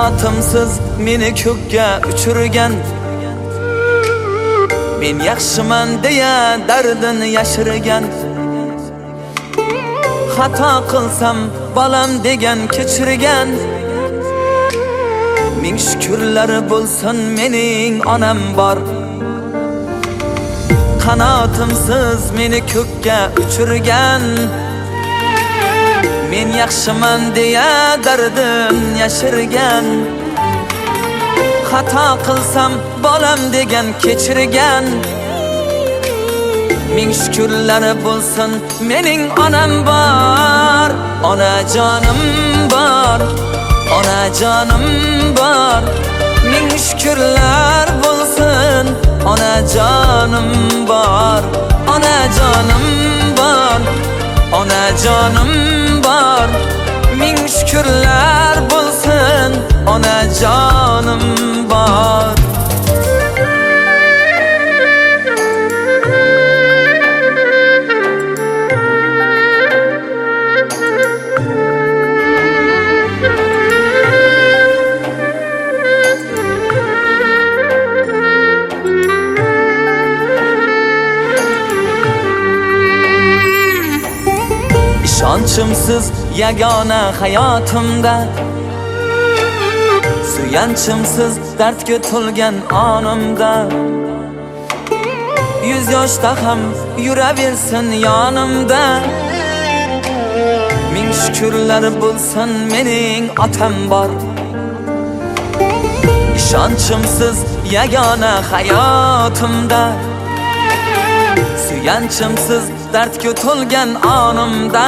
Qanotimsiz meni ko'kka uchirgan, men yaxshiman deya dardini yashirgan. Xato qilsam bolam degan kechirgan. Ming shukrlar bo'lsin mening onam bor. Qanotimsiz meni ko'kka uchirgan, men yaxshiman deya dardim yashirgan. Xato qilsam bolam degan kechirgan. Ming shukrlar bo'lsin mening onam bor. Onajonim bor, onajonim bor. Ming shukrlar bo'lsin onajonim bor. Onajonim bor, onajonim bor. Ming shukrlar bo'lsin onajonim bor. Ishonchimsiz yagona hayotimda, suyanchimsiz dardga to'lgan onimda. Yuz yoshda ham yuraversin yonimda. Ming shukrlar bo'lsin mening otam bor. Ishonchimsiz yagona hayotimda, suyanchimsiz dardga to'lgan onimda.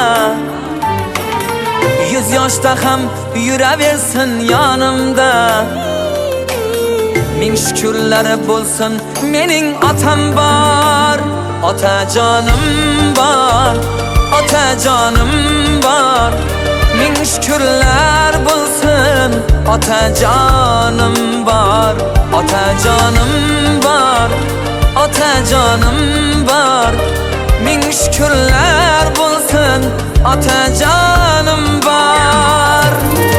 Yuz yoshda ham yuraversin yonimda. Ming shukrlar bo'lsin mening otam bor. Otajonim bor, otajonim bor. Ming shukrlar bo'lsin otajonim bor. Otajonim bor, otajonim bor. Ming shukrlar bo'lsin otajonim bor.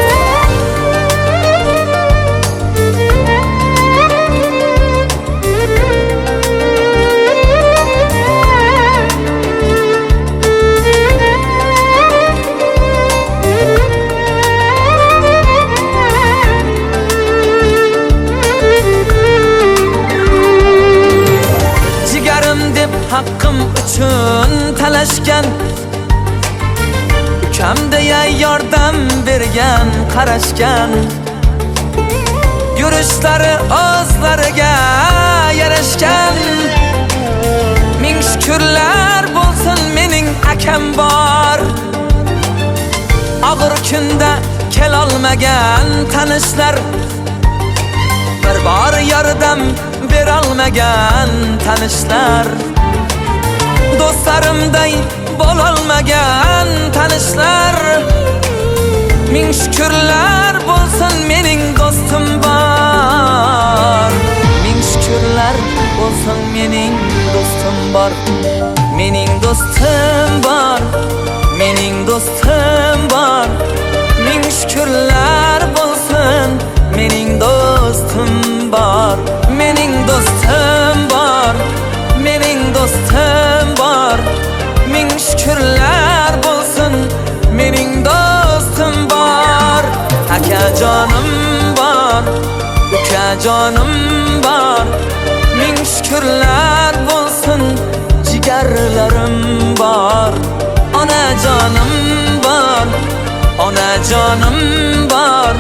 Jigarim deb haqqim uchun talashgan, ukam deya yordam bergan, qarashgan. Yurishlari o'zlariga yarashgan. Ming shukrlar bo'lsin mening akam bor. Og'ir kunda kelolmagan tanishlar, bir bor yordam berolmagan tanishlar. Do'stlarimday bo'lolmagan tanishlar. Ming shukrlar bo'lsin mening do'stim bor. Ming shukrlar bo'lsin mening do'stim bor. Mening do'stim bor, mening do'stim bor. Ming shukrlar bo'lsin mening do'stim bor. Mening do'stim bor, mening do'stim bor. Ming shukrlar bo'lsin mening do'stim bor. Akajonim bor, ukajonim bor. Ming shukrlar bo'lsin jigarlarim bor. Onajonim bor, onajonim bor.